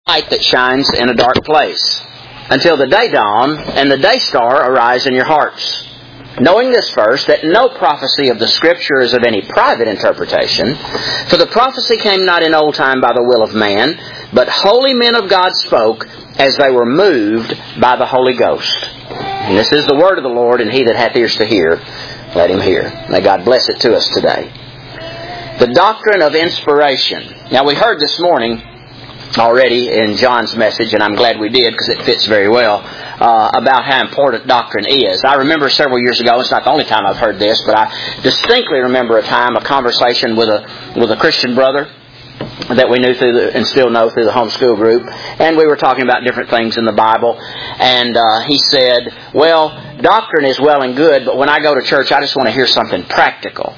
light that shines in a dark place, until the day dawn and the day star arise in your hearts. Knowing this first, that no prophecy of the Scripture is of any private interpretation, for the prophecy came not in old time by the will of man, but holy men of God spoke as they were moved by the Holy Ghost. And this is the word of the Lord, and he that hath ears to hear, let him hear. May God bless it to us today. The doctrine of inspiration. Now we heard this morning already in John's message, and I'm glad we did because it fits very well, about how important doctrine is. I remember several years ago, it's not the only time I've heard this, but I distinctly remember a conversation with a Christian brother that we knew and still know through the homeschool group, and we were talking about different things in the Bible, and he said, well, doctrine is well and good, but when I go to church, I just want to hear something practical.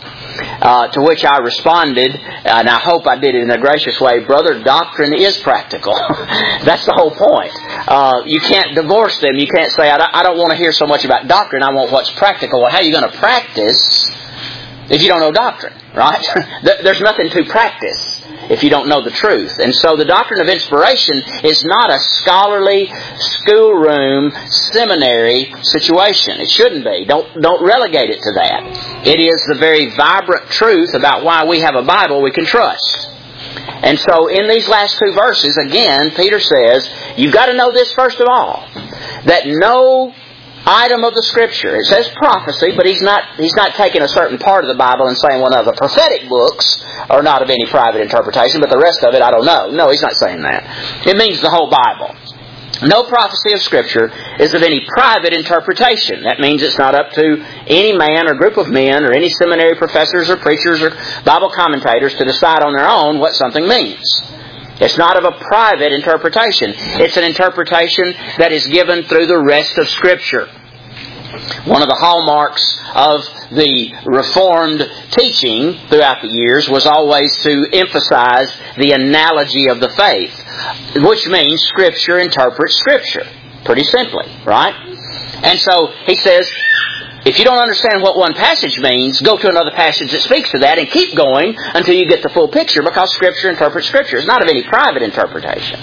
To which I responded, and I hope I did it in a gracious way, brother, doctrine is practical. That's the whole point. You can't divorce them. You can't say, I don't want to hear so much about doctrine, I want what's practical. Well, how are you going to practice if you don't know doctrine, right? There's nothing to practice if you don't know the truth. And so the doctrine of inspiration is not a scholarly, schoolroom, seminary situation. It shouldn't be. Don't relegate it to that. It is the very vibrant truth about why we have a Bible we can trust. And so in these last two verses, again, Peter says, you've got to know this first of all, that no item of the Scripture. It says prophecy, but he's not taking a certain part of the Bible and saying, well, no, the prophetic books are not of any private interpretation, but the rest of it, I don't know. No, he's not saying that. It means the whole Bible. No prophecy of Scripture is of any private interpretation. That means it's not up to any man or group of men or any seminary professors or preachers or Bible commentators to decide on their own what something means. It's not of a private interpretation. It's an interpretation that is given through the rest of Scripture. One of the hallmarks of the Reformed teaching throughout the years was always to emphasize the analogy of the faith, which means Scripture interprets Scripture, pretty simply, right? And so he says, if you don't understand what one passage means, go to another passage that speaks to that and keep going until you get the full picture, because Scripture interprets Scripture. It's not of any private interpretation.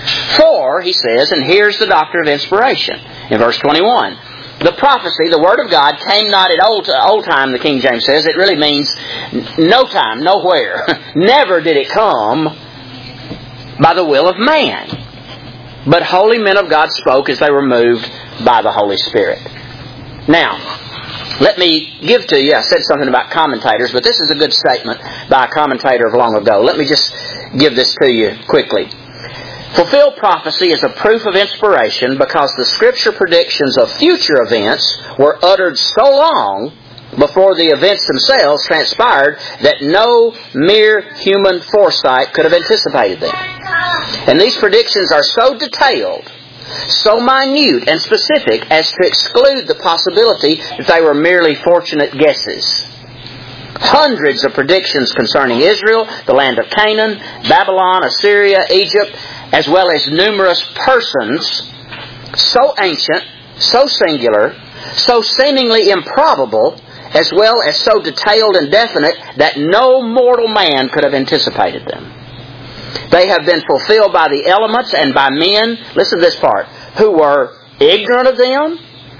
For, he says, and here's the doctrine of inspiration, in verse 21, the prophecy, the Word of God, came not at old time, the King James says. It really means no time, nowhere. Never did it come by the will of man. But holy men of God spoke as they were moved by the Holy Spirit. Now, let me give to you, I said something about commentators, but this is a good statement by a commentator of long ago. Let me just give this to you quickly. Fulfilled prophecy is a proof of inspiration because the Scripture predictions of future events were uttered so long before the events themselves transpired that no mere human foresight could have anticipated them. And these predictions are so detailed, so minute and specific as to exclude the possibility that they were merely fortunate guesses. Hundreds of predictions concerning Israel, the land of Canaan, Babylon, Assyria, Egypt, as well as numerous persons, so ancient, so singular, so seemingly improbable, as well as so detailed and definite that no mortal man could have anticipated them. They have been fulfilled by the elements and by men, listen to this part, who were ignorant of them,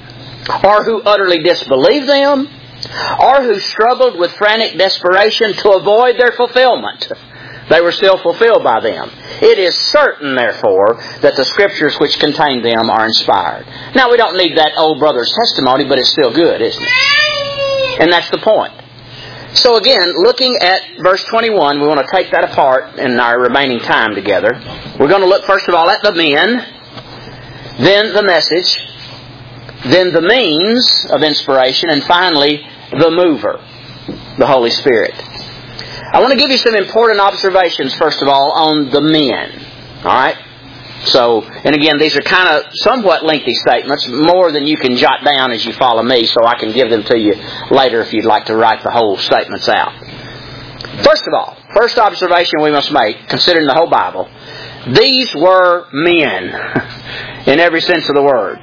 or who utterly disbelieved them, or who struggled with frantic desperation to avoid their fulfillment. They were still fulfilled by them. It is certain, therefore, that the Scriptures which contain them are inspired. Now, we don't need that old brother's testimony, but it's still good, isn't it? And that's the point. So again, looking at verse 21, we want to take that apart in our remaining time together. We're going to look first of all at the men, then the message, then the means of inspiration, and finally the mover, the Holy Spirit. I want to give you some important observations, first of all, on the men. All right? So, and again, these are kind of somewhat lengthy statements, more than you can jot down as you follow me, so I can give them to you later if you'd like to write the whole statements out. First of all, first observation we must make, considering the whole Bible, these were men, in every sense of the word.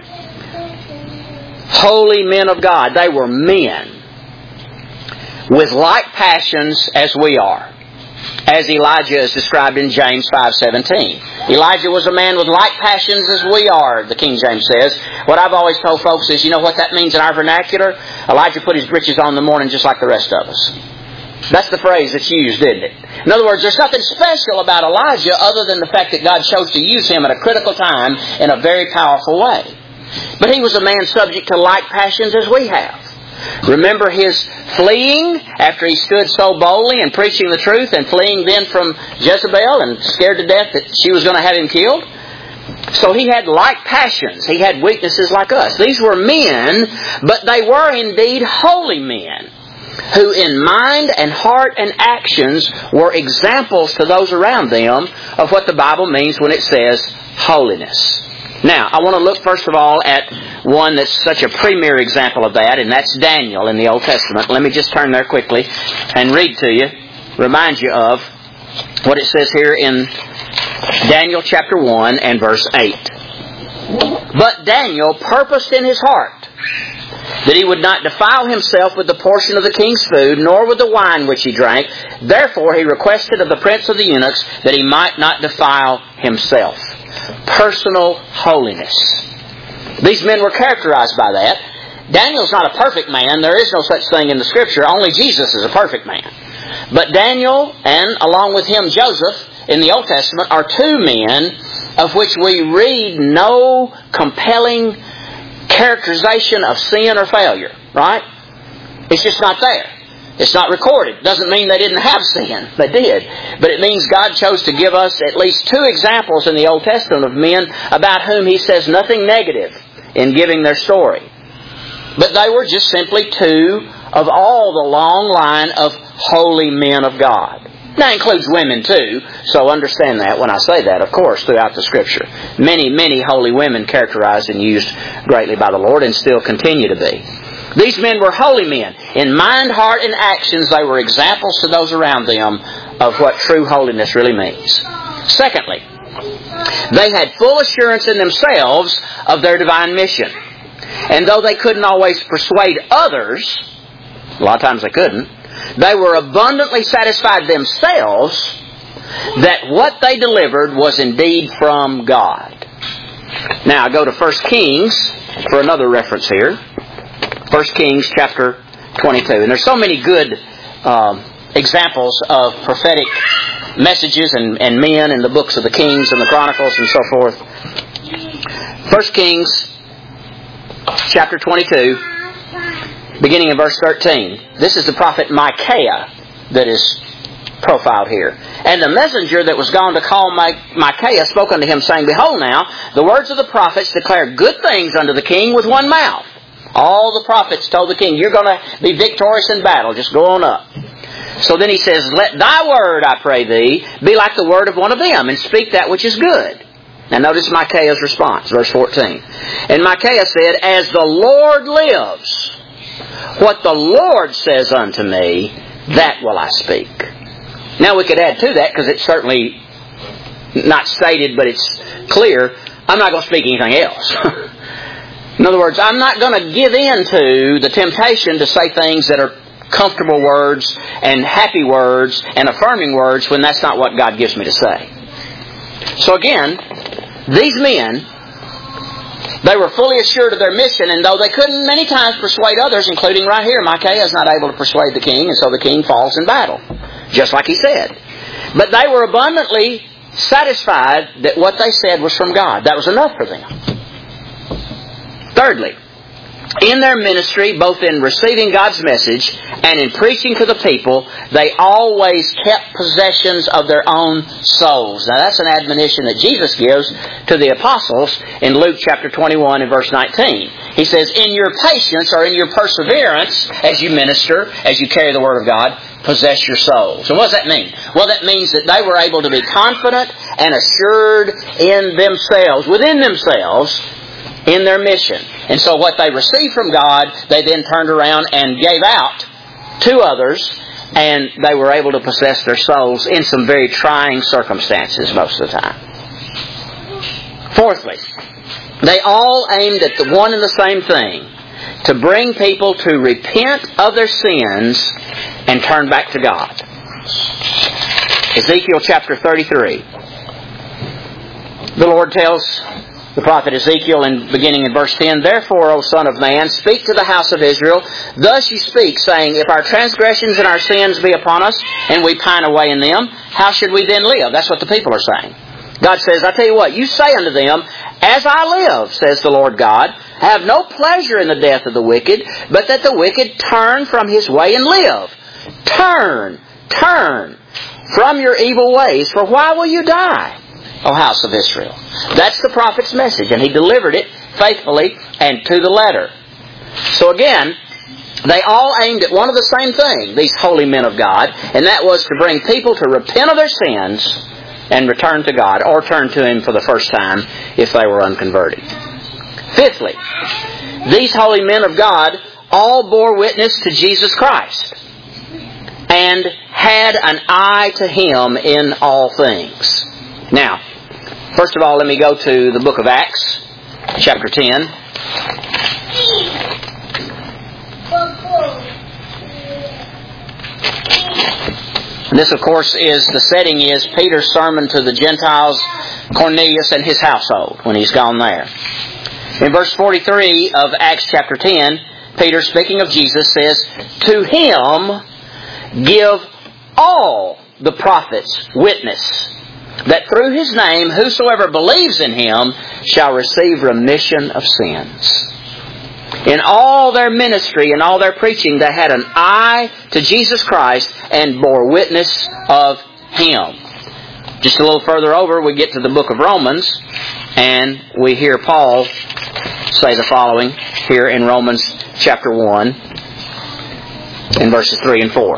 Holy men of God. They were men with like passions as we are. as Elijah is described in James 5:17. Elijah was a man with like passions as we are, the King James says. What I've always told folks is, you know what that means in our vernacular? Elijah put his britches on in the morning just like the rest of us. That's the phrase that's used, isn't it? In other words, there's nothing special about Elijah other than the fact that God chose to use him at a critical time in a very powerful way. But he was a man subject to like passions as we have. Remember his fleeing after he stood so boldly and preaching the truth, and fleeing then from Jezebel and scared to death that she was going to have him killed? So he had like passions. He had weaknesses like us. These were men, but they were indeed holy men, who in mind and heart and actions were examples to those around them of what the Bible means when it says holiness. Now, I want to look first of all at one that's such a premier example of that, and that's Daniel in the Old Testament. Let me just turn there quickly and read to you, remind you of what it says here in Daniel chapter 1 and verse 8. But Daniel purposed in his heart that he would not defile himself with the portion of the king's food, nor with the wine which he drank. Therefore he requested of the prince of the eunuchs that he might not defile himself. Personal holiness. These men were characterized by that. Daniel's not a perfect man. There is no such thing in the Scripture. Only Jesus is a perfect man. But Daniel, and along with him Joseph, in the Old Testament, are two men of which we read no compelling characterization of sin or failure. Right? It's just not there. It's not recorded. It doesn't mean they didn't have sin. They did. But it means God chose to give us at least two examples in the Old Testament of men about whom He says nothing negative in giving their story. But they were just simply two of all the long line of holy men of God. That includes women too, so understand that when I say that, of course, throughout the Scripture. Many, many holy women characterized and used greatly by the Lord and still continue to be. These men were holy men. In mind, heart, and actions, they were examples to those around them of what true holiness really means. Secondly, they had full assurance in themselves of their divine mission. And though they couldn't always persuade others, a lot of times they couldn't, they were abundantly satisfied themselves that what they delivered was indeed from God. Now, I go to 1 Kings for another reference here. 1 Kings chapter 22. And there's so many good examples of prophetic messages and men in the books of the Kings and the Chronicles and so forth. 1 Kings chapter 22, beginning in verse 13. This is the prophet Micaiah that is profiled here. And the messenger that was gone to call Micaiah spoke unto him, saying, Behold now, the words of the prophets declare good things unto the king with one mouth. All the prophets told the king, you're going to be victorious in battle. Just go on up. So then he says, Let thy word, I pray thee, be like the word of one of them, and speak that which is good. Now notice Micaiah's response, verse 14. And Micaiah said, As the Lord lives, what the Lord says unto me, that will I speak. Now we could add to that, because it's certainly not stated, but it's clear, I'm not going to speak anything else. In other words, I'm not going to give in to the temptation to say things that are comfortable words and happy words and affirming words when that's not what God gives me to say. So again, these men, they were fully assured of their mission, and though they couldn't many times persuade others, including right here, Micaiah is not able to persuade the king, and so the king falls in battle, just like he said. But they were abundantly satisfied that what they said was from God. That was enough for them. Thirdly, in their ministry, both in receiving God's message and in preaching to the people, they always kept possessions of their own souls. Now that's an admonition that Jesus gives to the apostles in Luke chapter 21 and verse 19. He says, in your patience or in your perseverance as you minister, as you carry the Word of God, possess your souls. And what does that mean? Well, that means that they were able to be confident and assured in themselves, within themselves, in their mission. And so what they received from God, they then turned around and gave out to others, and they were able to possess their souls in some very trying circumstances most of the time. Fourthly, they all aimed at the one and the same thing, to bring people to repent of their sins and turn back to God. Ezekiel chapter 33. The Lord tells the prophet Ezekiel, beginning in verse 10, "Therefore, O Son of man, speak to the house of Israel. Thus you speak, saying, If our transgressions and our sins be upon us, and we pine away in them, how should we then live?" That's what the people are saying. God says, "I tell you what, you say unto them, As I live, says the Lord God, I have no pleasure in the death of the wicked, but that the wicked turn from his way and live. Turn from your evil ways, for why will you die, O house of Israel?" That's the prophet's message, and he delivered it faithfully and to the letter. So again, they all aimed at one of the same thing, these holy men of God, and that was to bring people to repent of their sins and return to God, or turn to Him for the first time if they were unconverted. Fifthly, these holy men of God all bore witness to Jesus Christ and had an eye to Him in all things. Now, first of all, let me go to the book of Acts, chapter 10. This, of course, the setting is Peter's sermon to the Gentiles, Cornelius and his household, when he's gone there. In verse 43 of Acts chapter 10, Peter, speaking of Jesus, says, "To Him give all the prophets witness, that through His name whosoever believes in Him shall receive remission of sins." In all their ministry and all their preaching, they had an eye to Jesus Christ and bore witness of Him. Just a little further over, we get to the book of Romans, and we hear Paul say the following here in Romans chapter 1, in verses 3 and 4.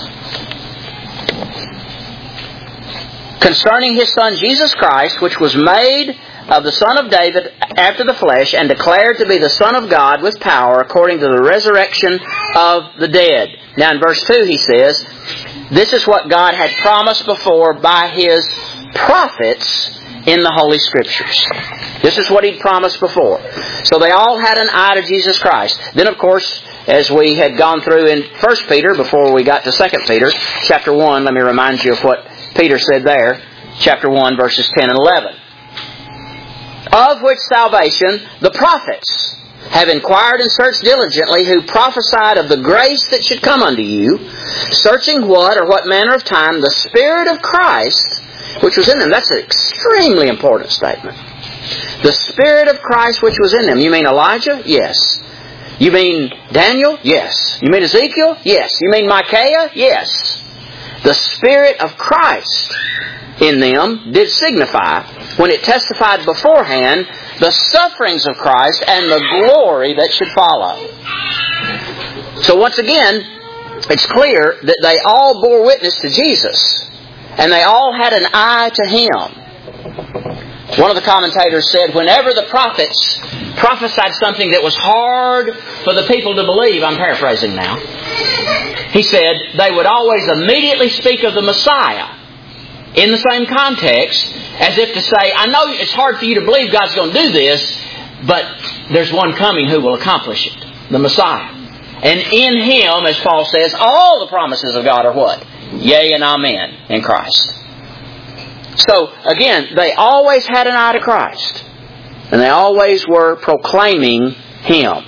"Concerning His Son Jesus Christ, which was made of the Son of David after the flesh, and declared to be the Son of God with power, according to the resurrection of the dead." Now in verse 2 he says, "This is what God had promised before by His prophets in the Holy Scriptures." This is what He'd promised before. So they all had an eye to Jesus Christ. Then, of course, as we had gone through in 1 Peter, before we got to 2 Peter, chapter 1, let me remind you of what Peter said there, chapter 1, verses 10 and 11. "Of which salvation the prophets have inquired and searched diligently, who prophesied of the grace that should come unto you, searching what or what manner of time the Spirit of Christ, which was in them." That's an extremely important statement. The Spirit of Christ which was in them. You mean Elijah? Yes. You mean Daniel? Yes. You mean Ezekiel? Yes. You mean Micaiah? Yes. The Spirit of Christ in them did signify, when it testified beforehand, the sufferings of Christ and the glory that should follow. So once again, it's clear that they all bore witness to Jesus, and they all had an eye to Him. One of the commentators said, whenever the prophets prophesied something that was hard for the people to believe, I'm paraphrasing now, he said they would always immediately speak of the Messiah in the same context, as if to say, I know it's hard for you to believe God's going to do this, but there's one coming who will accomplish it, the Messiah. And in Him, as Paul says, all the promises of God are what? Yea and amen in Christ. So, again, they always had an eye to Christ. And they always were proclaiming Him.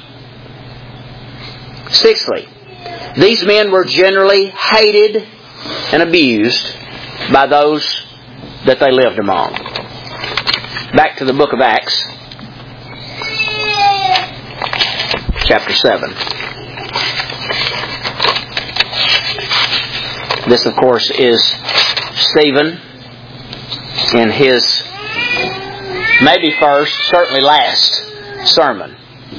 Sixthly, these men were generally hated and abused by those that they lived among. Back to the book of Acts, chapter 7. This, of course, is Stephen in his maybe first, certainly last sermon.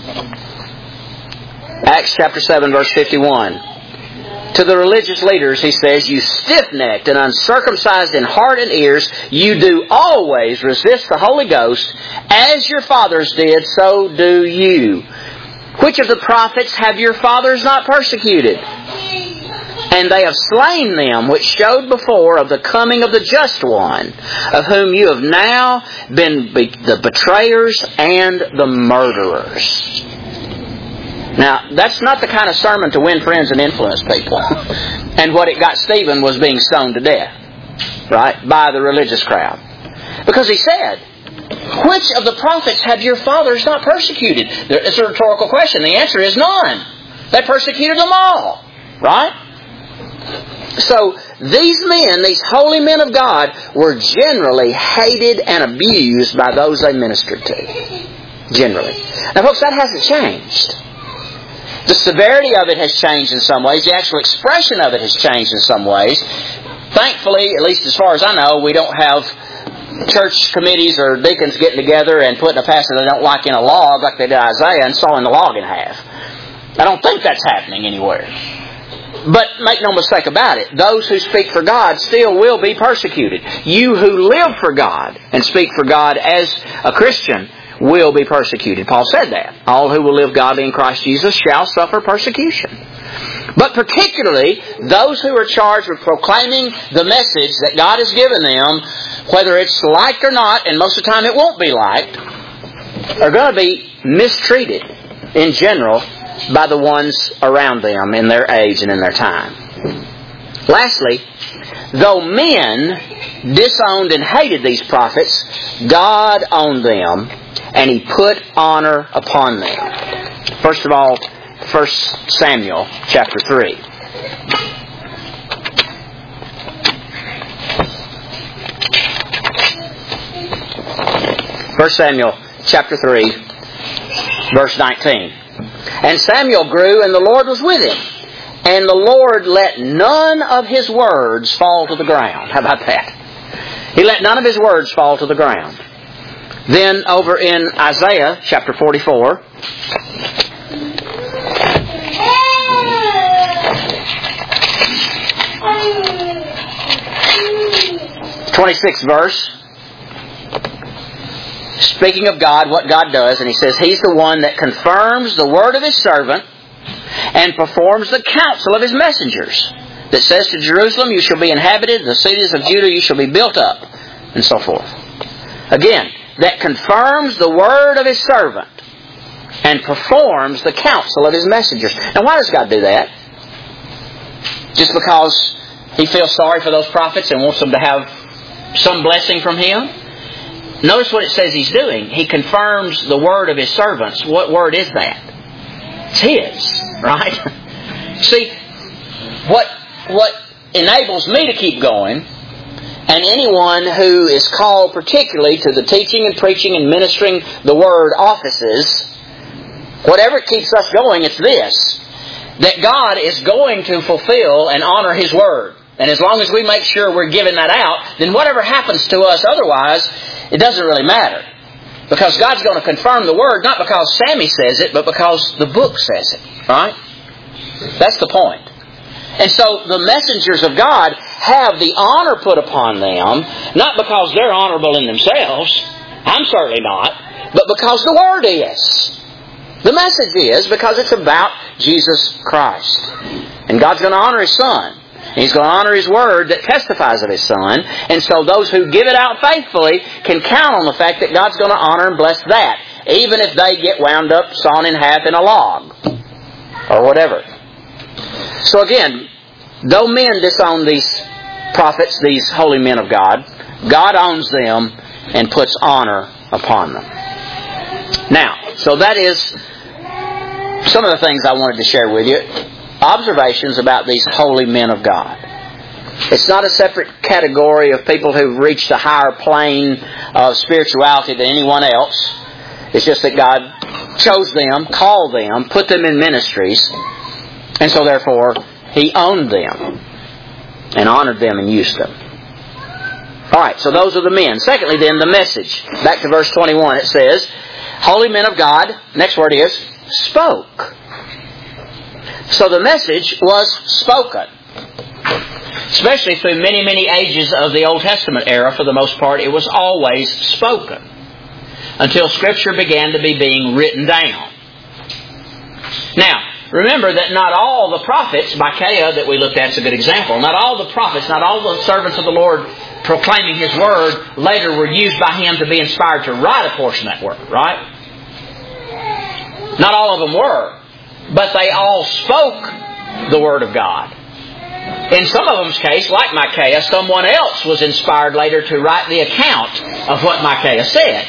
Acts chapter 7, verse 51. To the religious leaders, he says, you stiff-necked and uncircumcised in heart and ears, you do always resist the Holy Ghost, as your fathers did, so do you. Which of the prophets have your fathers not persecuted? And they have slain them which showed before of the coming of the just one, of whom you have now been the betrayers and the murderers. Now, that's not the kind of sermon to win friends and influence people. And what it got Stephen was being stoned to death. right, by the religious crowd. Because he said, which of the prophets have your fathers not persecuted? It's a rhetorical question. The answer is none. They persecuted them all. Right? So these men, these holy men of God, were generally hated and abused by those they ministered to. Generally. Now folks, that hasn't changed. The severity of it has changed in some ways. The actual expression of it has changed in some ways. Thankfully, at least as far as I know, we don't have church committees or deacons getting together and putting a pastor they don't like in a log like they did Isaiah and sawing the log in half. I don't think that's happening anywhere. But make no mistake about it, those who speak for God still will be persecuted. You who live for God and speak for God as a Christian will be persecuted. Paul said that. All who will live godly in Christ Jesus shall suffer persecution. But particularly, those who are charged with proclaiming the message that God has given them, whether it's liked or not, and most of the time it won't be liked, are going to be mistreated in general by the ones around them in their age and in their time. Lastly, though men disowned and hated these prophets, God owned them and He put honor upon them. First of all, 1 Samuel chapter 3. 1 Samuel chapter 3, verse 19. And Samuel grew, and the Lord was with him. And the Lord let none of His words fall to the ground. How about that? He let none of His words fall to the ground. Then over in Isaiah chapter 44, 26th verse, speaking of God, what God does, and He says, He's the one that confirms the word of His servant and performs the counsel of His messengers, that says to Jerusalem, you shall be inhabited, the cities of Judah you shall be built up, and so forth. Again, that confirms the word of His servant and performs the counsel of His messengers. Now why does God do that? Just because He feels sorry for those prophets and wants them to have some blessing from Him? Notice what it says He's doing. He confirms the word of His servants. What word is that? It's His, right? See, what enables me to keep going, and anyone who is called particularly to the teaching and preaching and ministering the Word offices, whatever keeps us going, it's this, that God is going to fulfill and honor His Word. And as long as we make sure we're giving that out, then whatever happens to us otherwise, it doesn't really matter. Because God's going to confirm the Word, not because Sammy says it, but because the book says it. Right? That's the point. And so the messengers of God have the honor put upon them, not because they're honorable in themselves, I'm certainly not, but because the Word is. The message is because it's about Jesus Christ. And God's going to honor His Son. And He's going to honor His Word that testifies of His Son. And so those who give it out faithfully can count on the fact that God's going to honor and bless that, even if they get wound up, sawn in half in a log, or whatever. So again, though men disown these prophets, these holy men of God, God owns them and puts honor upon them. Now, so that is some of the things I wanted to share with you. Observations about these holy men of God. It's not a separate category of people who've reached a higher plane of spirituality than anyone else. It's just that God chose them, called them, put them in ministries, and so therefore He owned them and honored them and used them. Alright, so those are the men. Secondly then, the message. Back to verse 21, it says, holy men of God, next word is, spoke. So the message was spoken. Especially through many, many ages of the Old Testament era, for the most part, it was always spoken. Until Scripture began to be being written down. Now, remember that not all the prophets, Micaiah that we looked at is a good example, not all the prophets, not all the servants of the Lord proclaiming His Word later were used by Him to be inspired to write a portion of that Word, right? Not all of them were. But they all spoke the Word of God In some of them's case, like Micaiah, someone else was inspired later to write the account of what Micaiah said.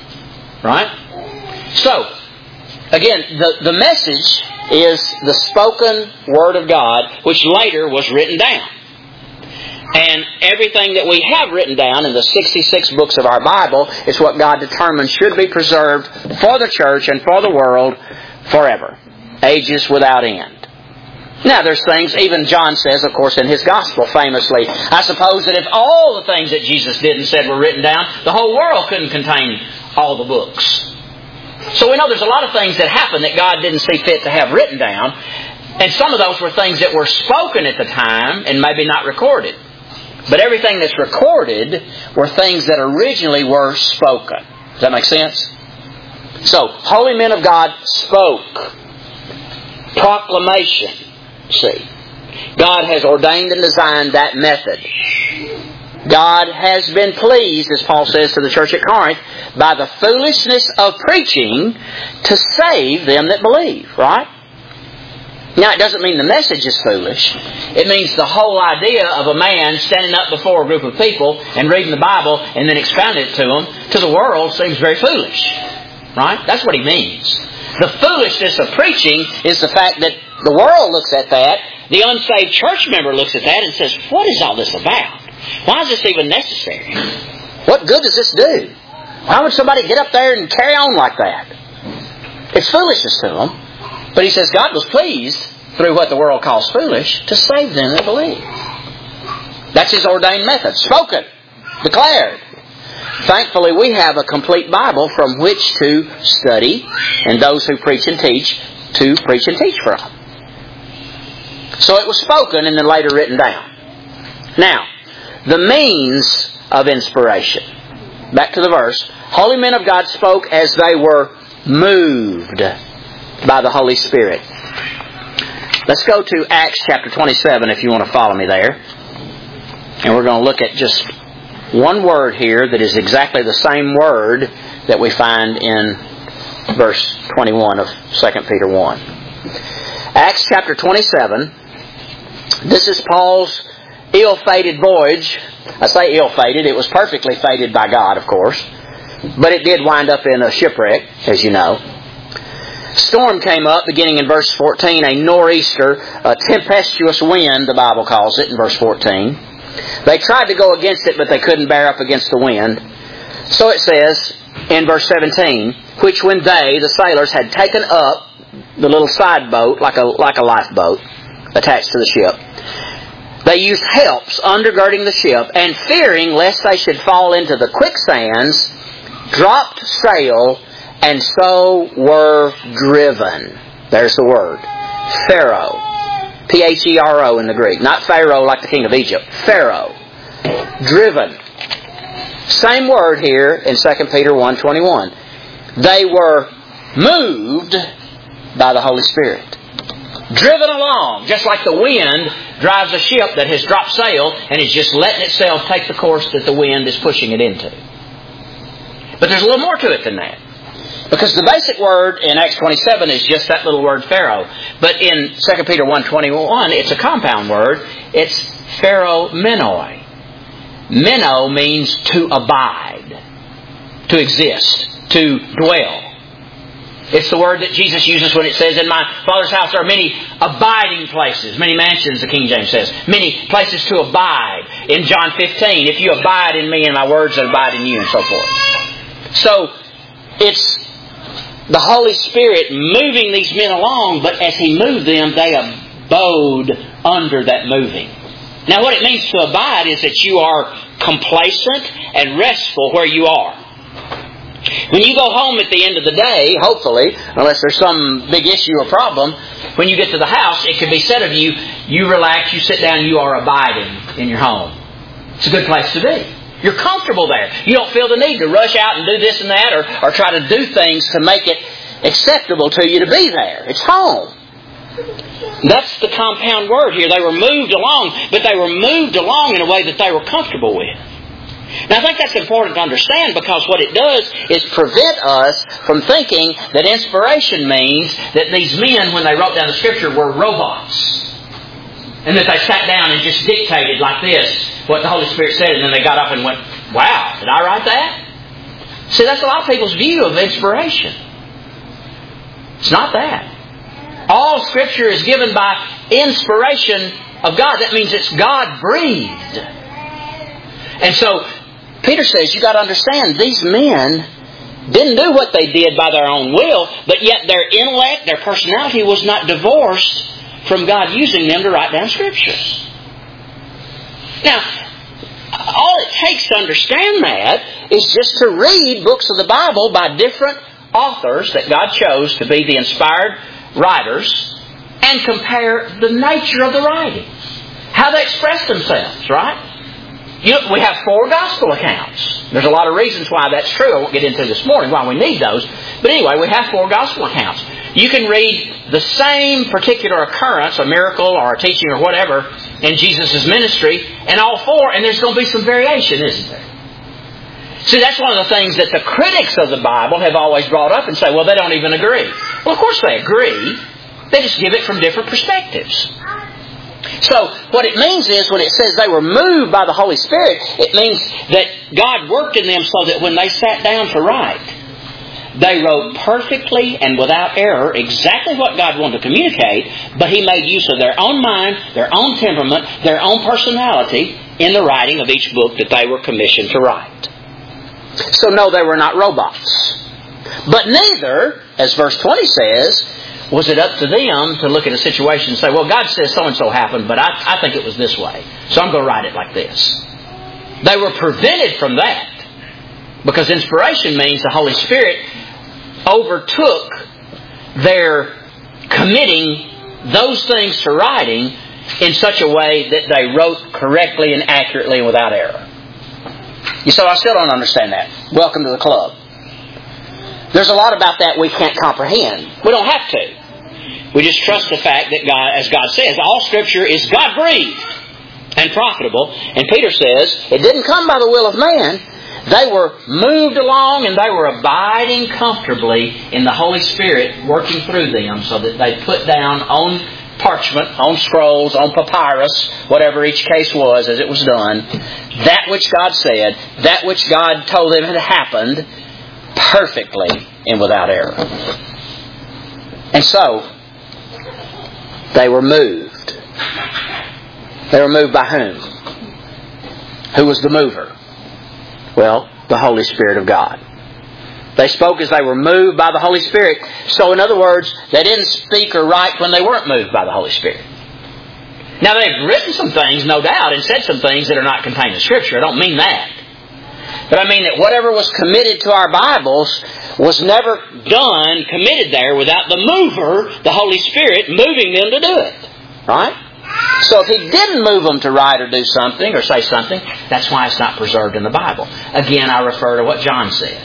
Right? So, again, the message is the spoken Word of God, which later was written down. And everything that we have written down in the 66 books of our Bible is what God determined should be preserved for the church and for the world forever. Ages without end. Now, there's things, even John says, of course, in his Gospel famously, I suppose that if all the things that Jesus did and said were written down, the whole world couldn't contain all the books. So we know there's a lot of things that happened that God didn't see fit to have written down. And some of those were things that were spoken at the time and maybe not recorded. But everything that's recorded were things that originally were spoken. Does that make sense? So, holy men of God spoke. Proclamation. See, God has ordained and designed that method. God has been pleased, as Paul says to the church at Corinth, by the foolishness of preaching to save them that believe. Right? Now, it doesn't mean the message is foolish. It means the whole idea of a man standing up before a group of people and reading the Bible and then expounding it to them, to the world, seems very foolish. Right? That's what he means. The foolishness of preaching is the fact that the world looks at that, the unsaved church member looks at that and says, what is all this about? Why is this even necessary? What good does this do? Why would somebody get up there and carry on like that? It's foolishness to them. But he says God was pleased, through what the world calls foolish, to save them that believe. That's His ordained method. Spoken. Declared. Thankfully, we have a complete Bible from which to study, and those who preach and teach, to preach and teach from. So it was spoken and then later written down. Now, the means of inspiration. Back to the verse. Holy men of God spoke as they were moved by the Holy Spirit. Let's go to Acts chapter 27 if you want to follow me there. And we're going to look at just one word here that is exactly the same word that we find in verse 21 of 2 Peter 1. Acts chapter 27. This is Paul's ill-fated voyage. I say ill-fated. It was perfectly fated by God, of course. But it did wind up in a shipwreck, as you know. Storm came up, beginning in verse 14, a nor'easter, a tempestuous wind, the Bible calls it, in verse 14. They tried to go against it, but they couldn't bear up against the wind. So it says in verse 17, which when they, the sailors, had taken up the little side boat, like a lifeboat, attached to the ship, they used helps undergirding the ship, and fearing lest they should fall into the quicksands, dropped sail, and so were driven. There's the word. Pharaoh. P-H-E-R-O in the Greek. Not Pharaoh like the king of Egypt. Pharaoh. Driven. Same word here in 2 Peter 1:21. They were moved by the Holy Spirit. Driven along, just like the wind drives a ship that has dropped sail and is just letting itself take the course that the wind is pushing it into. But there's a little more to it than that. Because the basic word in Acts 27 is just that little word Pharaoh. But in 2 Peter 1:21, it's a compound word. It's Pharaoh-menoi. Meno means to abide, to exist, to dwell. It's the word that Jesus uses when it says, in my Father's house there are many abiding places, many mansions, the King James says, many places to abide. In John 15, if you abide in me and my words that abide in you, and so forth. So, it's the Holy Spirit moving these men along, but as He moved them, they abode under that moving. Now what it means to abide is that you are complacent and restful where you are. When you go home at the end of the day, hopefully, unless there's some big issue or problem, when you get to the house, it could be said of you, you relax, you sit down, you are abiding in your home. It's a good place to be. You're comfortable there. You don't feel the need to rush out and do this and that or try to do things to make it acceptable to you to be there. It's home. That's the compound word here. They were moved along, but they were moved along in a way that they were comfortable with. Now I think that's important to understand, because what it does is prevent us from thinking that inspiration means that these men, when they wrote down the Scripture, were robots. And that they sat down and just dictated like this what the Holy Spirit said, and then they got up and went, wow, did I write that? See, that's a lot of people's view of inspiration. It's not that. All Scripture is given by inspiration of God. That means it's God-breathed. And so, Peter says, you've got to understand, these men didn't do what they did by their own will, but yet their intellect, their personality was not divorced from God using them to write down Scriptures. Now, all it takes to understand that is just to read books of the Bible by different authors that God chose to be the inspired writers and compare the nature of the writings. How they express themselves, right? We have 4 gospel accounts. There's a lot of reasons why that's true. I won't get into this morning why we need those. But anyway, we have 4 gospel accounts. You can read the same particular occurrence, a miracle or a teaching or whatever, in Jesus' ministry, and all 4, and there's going to be some variation, isn't there? See, that's one of the things that the critics of the Bible have always brought up and say, well, they don't even agree. Well, of course they agree. They just give it from different perspectives. So, what it means is, when it says they were moved by the Holy Spirit, it means that God worked in them so that when they sat down to write, they wrote perfectly and without error exactly what God wanted to communicate, but He made use of their own mind, their own temperament, their own personality in the writing of each book that they were commissioned to write. So no, they were not robots. But neither, as verse 20 says, was it up to them to look at a situation and say, well, God says so-and-so happened, but I think it was this way, so I'm going to write it like this. They were prevented from that, because inspiration means the Holy Spirit overtook their committing those things to writing in such a way that they wrote correctly and accurately and without error. You say, I still don't understand that. Welcome to the club. There's a lot about that we can't comprehend. We don't have to. We just trust the fact that God, as God says, all Scripture is God-breathed and profitable. And Peter says, it didn't come by the will of man. They were moved along and they were abiding comfortably in the Holy Spirit working through them so that they put down on parchment, on scrolls, on papyrus, whatever each case was as it was done, that which God said, that which God told them had happened, perfectly and without error. And so, they were moved. They were moved by whom? Who was the mover? Well, the Holy Spirit of God. They spoke as they were moved by the Holy Spirit. So, in other words, they didn't speak or write when they weren't moved by the Holy Spirit. Now, they've written some things, no doubt, and said some things that are not contained in Scripture. I don't mean that. But I mean that whatever was committed to our Bibles was never done, committed there, without the mover, the Holy Spirit, moving them to do it. Right? So if He didn't move them to write or do something or say something, that's why it's not preserved in the Bible. Again, I refer to what John said.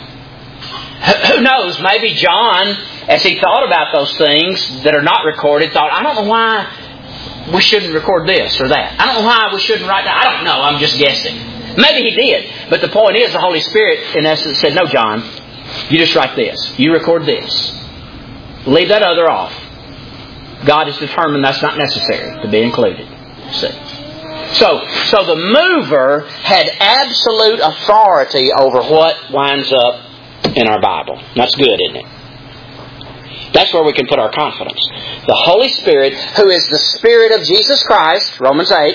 Who knows? Maybe John, as he thought about those things that are not recorded, thought, I don't know why we shouldn't record this or that. I don't know why we shouldn't write that. I don't know. I'm just guessing. Maybe he did. But the point is, the Holy Spirit, in essence, said, no, John, you just write this. You record this. Leave that other off. God has determined that's not necessary to be included. See? So the mover had absolute authority over what winds up in our Bible. That's good, isn't it? That's where we can put our confidence. The Holy Spirit, who is the Spirit of Jesus Christ, Romans 8,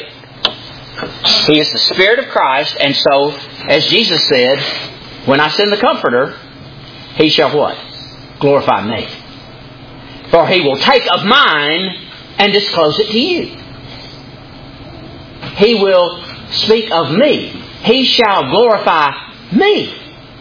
He is the Spirit of Christ, and so, as Jesus said, when I send the Comforter, He shall what? Glorify me. For He will take of mine and disclose it to you. He will speak of me. He shall glorify me.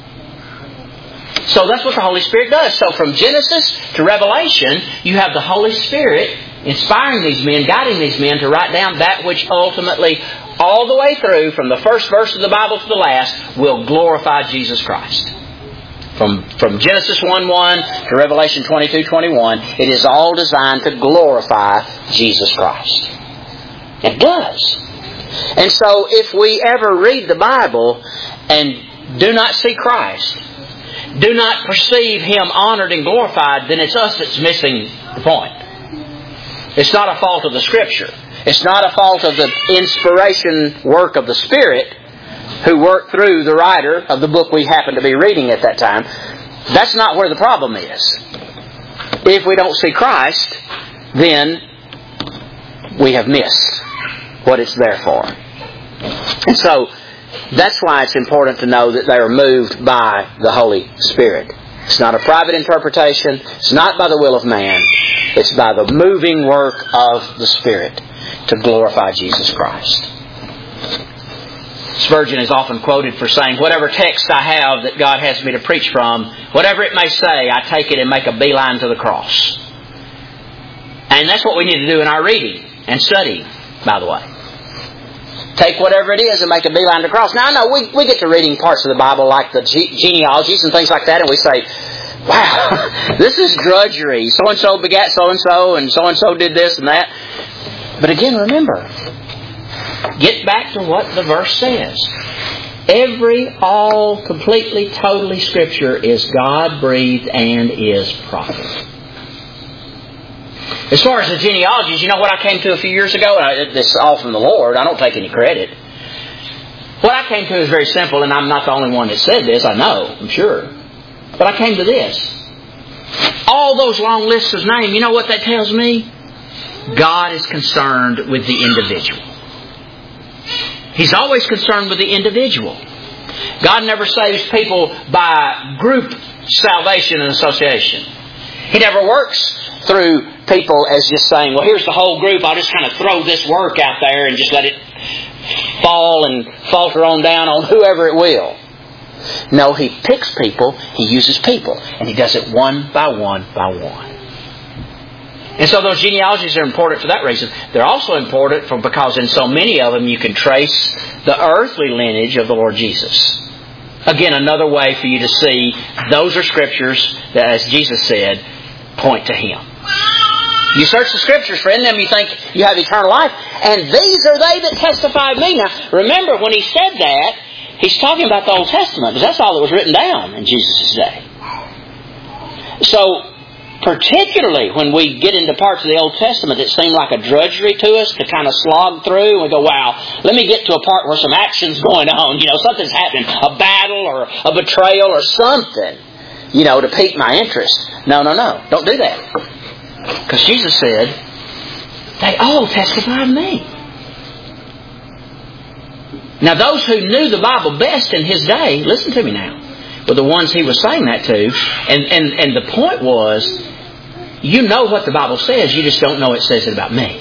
So that's what the Holy Spirit does. So from Genesis to Revelation, you have the Holy Spirit inspiring these men, guiding these men to write down that which ultimately, all the way through, from the first verse of the Bible to the last, will glorify Jesus Christ. From Genesis 1:1 to Revelation 22:21, it is all designed to glorify Jesus Christ. It does. And so if we ever read the Bible and do not see Christ, do not perceive Him honored and glorified, then it's us that's missing the point. It's not a fault of the Scripture. It's not a fault of the inspiration work of the Spirit who worked through the writer of the book we happen to be reading at that time. That's not where the problem is. If we don't see Christ, then we have missed what it's there for. And so, that's why it's important to know that they are moved by the Holy Spirit. It's not a private interpretation. It's not by the will of man. It's by the moving work of the Spirit to glorify Jesus Christ. Spurgeon is often quoted for saying, whatever text I have that God has me to preach from, whatever it may say, I take it and make a beeline to the cross. And that's what we need to do in our reading and studying, by the way. Take whatever it is and make a beeline to the cross. Now, I know we get to reading parts of the Bible like the genealogies and things like that, and we say, wow, this is drudgery. So-and-so begat so-and-so, and so-and-so did this and that. But again, remember, get back to what the verse says. All, completely, totally Scripture is God-breathed and is profitable. As far as the genealogies, you know what I came to a few years ago? This is all from the Lord. I don't take any credit. What I came to is very simple, and I'm not the only one that said this. I know, I'm sure. But I came to this. All those long lists of names, you know what that tells me? God is concerned with the individual. He's always concerned with the individual. God never saves people by group salvation and association. He never works through people as just saying, well, here's the whole group. I'll just kind of throw this work out there and just let it fall and falter on down on whoever it will. No, He picks people. He uses people. And He does it one by one by one. And so those genealogies are important for that reason. They're also important because in so many of them you can trace the earthly lineage of the Lord Jesus. Again, another way for you to see those are Scriptures that, as Jesus said, point to Him. You search the Scriptures, for in them you think you have eternal life, and these are they that testify of me. Now, remember, when He said that, He's talking about the Old Testament, because that's all that was written down in Jesus' day. So, particularly when we get into parts of the Old Testament that seem like a drudgery to us to kind of slog through, and we go, wow, let me get to a part where some action's going on. You know, something's happening. A battle or a betrayal or something, you know, to pique my interest. No. Don't do that. Because Jesus said, they all testify of me. Now, those who knew the Bible best in His day, listen to me now, were the ones He was saying that to. And the point was, you know what the Bible says, you just don't know it says it about me.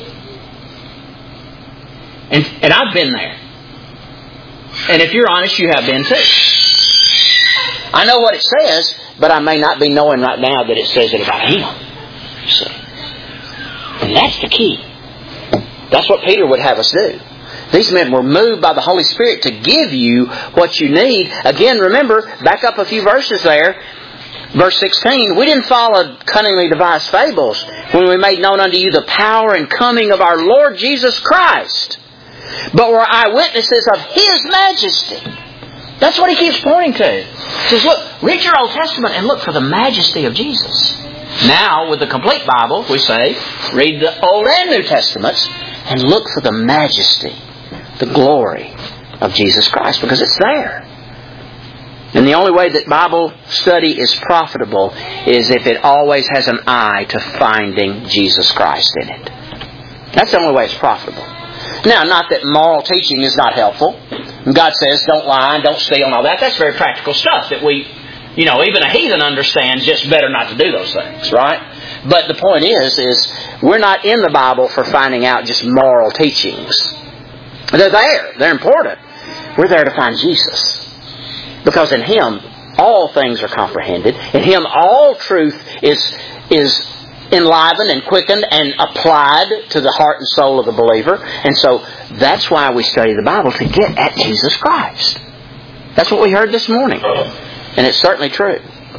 And I've been there. And if you're honest, you have been too. I know what it says, but I may not be knowing right now that it says it about Him. You see. And that's the key. That's what Peter would have us do. These men were moved by the Holy Spirit to give you what you need. Again, remember, back up a few verses there. Verse 16, we didn't follow cunningly devised fables when we made known unto you the power and coming of our Lord Jesus Christ, but were eyewitnesses of His majesty. That's what he keeps pointing to. He says, look, read your Old Testament and look for the majesty of Jesus. Now, with the complete Bible, we say, read the Old and New Testaments and look for the majesty, the glory of Jesus Christ, because it's there. And the only way that Bible study is profitable is if it always has an eye to finding Jesus Christ in it. That's the only way it's profitable. Now, not that moral teaching is not helpful. God says, don't lie and don't steal and all that. That's very practical stuff that we, even a heathen understands just better not to do those things, right? But the point is we're not in the Bible for finding out just moral teachings. They're there. They're important. We're there to find Jesus. Because in Him, all things are comprehended. In Him, all truth is enlivened and quickened and applied to the heart and soul of the believer. And so that's why we study the Bible, to get at Jesus Christ. That's what we heard this morning. And it's certainly true.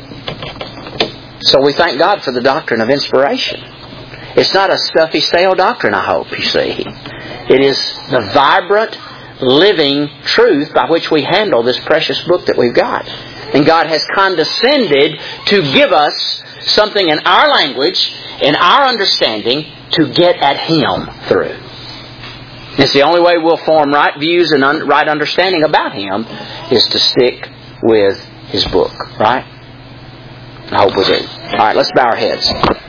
So we thank God for the doctrine of inspiration. It's not a stuffy, stale doctrine, I hope, you see. It is the vibrant, living truth by which we handle this precious book that we've got. And God has condescended to give us something in our language, in our understanding, to get at Him through. It's the only way we'll form right views and right understanding about Him is to stick with His book. Right? I hope we do. All right, let's bow our heads.